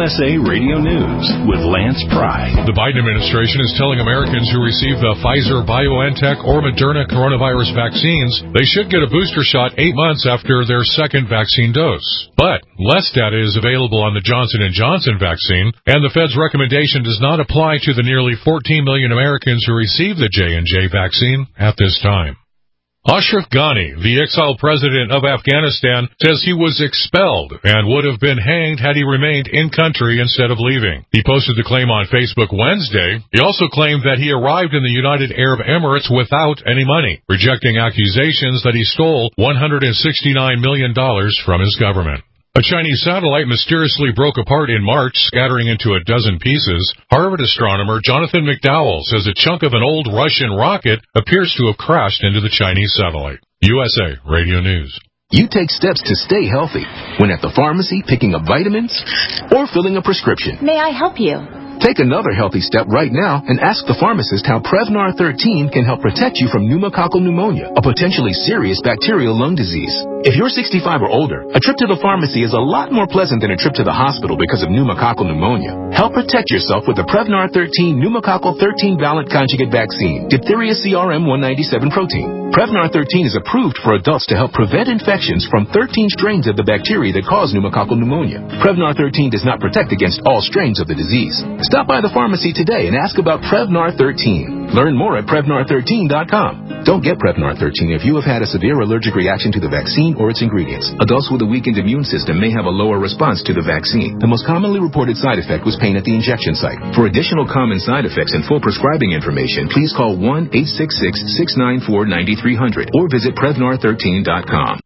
USA Radio News with Lance Pry. The Biden administration is telling Americans who receive the Pfizer, BioNTech, or Moderna coronavirus vaccines they should get a booster shot 8 months after their second vaccine dose. But less data is available on the Johnson & Johnson vaccine, and the Fed's recommendation does not apply to the nearly 14 million Americans who receive the J&J vaccine at this time. Ashraf Ghani, the exiled president of Afghanistan, says he was expelled and would have been hanged had he remained in country instead of leaving. He posted the claim on Facebook Wednesday. He also claimed that he arrived in the United Arab Emirates without any money, rejecting accusations that he stole $169 million from his government. A Chinese satellite mysteriously broke apart in March, scattering into a dozen pieces. Harvard astronomer Jonathan McDowell says a chunk of an old Russian rocket appears to have crashed into the Chinese satellite. USA Radio News. You take steps to stay healthy when at the pharmacy picking up vitamins or filling a prescription. May I help you? Take another healthy step right now and ask the pharmacist how Prevnar 13 can help protect you from pneumococcal pneumonia, a potentially serious bacterial lung disease. If you're 65 or older, a trip to the pharmacy is a lot more pleasant than a trip to the hospital because of pneumococcal pneumonia. Help protect yourself with the Prevnar 13 pneumococcal 13-valent conjugate vaccine, diphtheria CRM197 protein. Prevnar 13 is approved for adults to help prevent infections from 13 strains of the bacteria that cause pneumococcal pneumonia. Prevnar 13 does not protect against all strains of the disease. Stop by the pharmacy today and ask about Prevnar 13. Learn more at Prevnar13.com. Don't get Prevnar 13 if you have had a severe allergic reaction to the vaccine or its ingredients. Adults with a weakened immune system may have a lower response to the vaccine. The most commonly reported side effect was pain at the injection site. For additional common side effects and full prescribing information, please call 1-866-694-9300 or visit Prevnar13.com.